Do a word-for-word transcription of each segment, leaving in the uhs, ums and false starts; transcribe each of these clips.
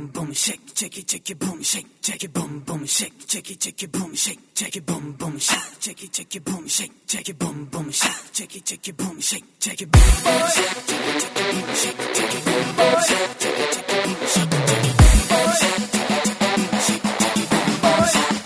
boom boom shake, shake it, shake it, boom shake, shake it, boom boom shake, shake it, shake it, boom shake, shake it, boom boom shake, shake it, shake it, boom shake, shake it, boom boom shake, shake it, shake it, boom shake, shake it, boom boom shake, shake it, shake it, boom shake, shake it, boom boom shake, shake it, shake it, boom shake, shake it, boom shake, shake it, boom shake, shake it, boom shake, shake it, boom shake.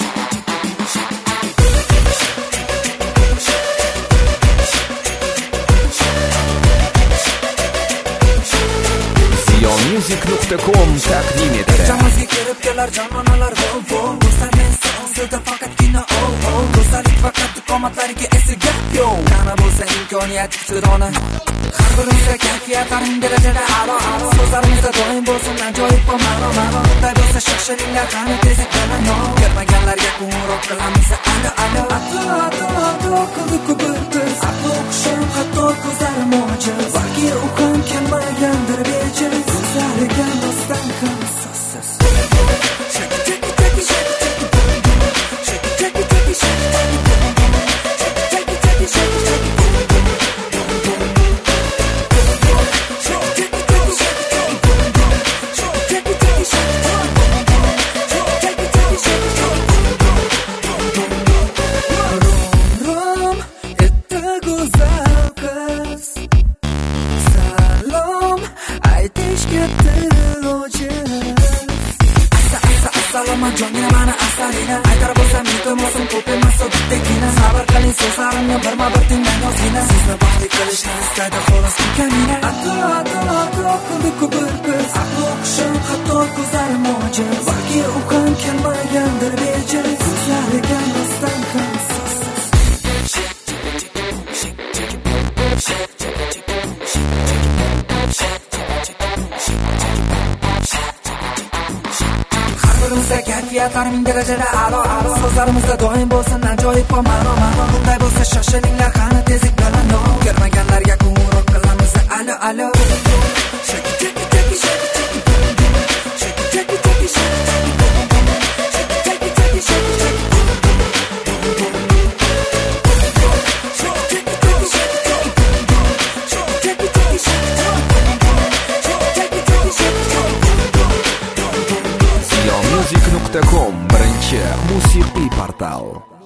music nuqta com taqdim etadi. Jamozga kirib kelar jononalar wow wow. Do'stlarning so'zida faqatgina oh oh. Do'stlik faqat qomatlariga esa gap yo. Qana bo'lsa imkoniyat sirona. Har birimizga kayfiyatlarning darajada a'lo a'lo. So'zlarimizda doim bo'lsin ajoyib va ma'no ma'no. Unday bo'lsa shoshiringlar qani tezlik bilan no. Kelmaganlarga qo'ng'iroq qilamiz alo alo. Ato ato ato qildik bir biz. Ato qushim hatto ko'zlarim ojiz. Balki u ham kelmagandir bejiz. Ko'zlariga dostdan ham so'zsiz. Salomon jonina mana asalina aytar bo'lsam yuto'masin ko'p emas bittagina sabr qiling so'zlarimni birma bir tinglang ozgina sizni baxtli qilishni istaydi xolos kamina ato ato ato qildik bir biz aql o'qishim hatto ko'zlarim ojiz balki u ham kelmagandir bejiz ko'zlariga nostan ham so'zsiz Birimizda kayfiyatlarning darajada a'lo a'lo. So'zlarimizda doim bo'lsin ajoyib va ma'no ma'no. Bunday bo'lsa shoshilinglar qani tezlik bilan no. Kelmaganlarga qo'ng'iroq qilamiz alo alo. music nuqta com birinchi musiqiy portal.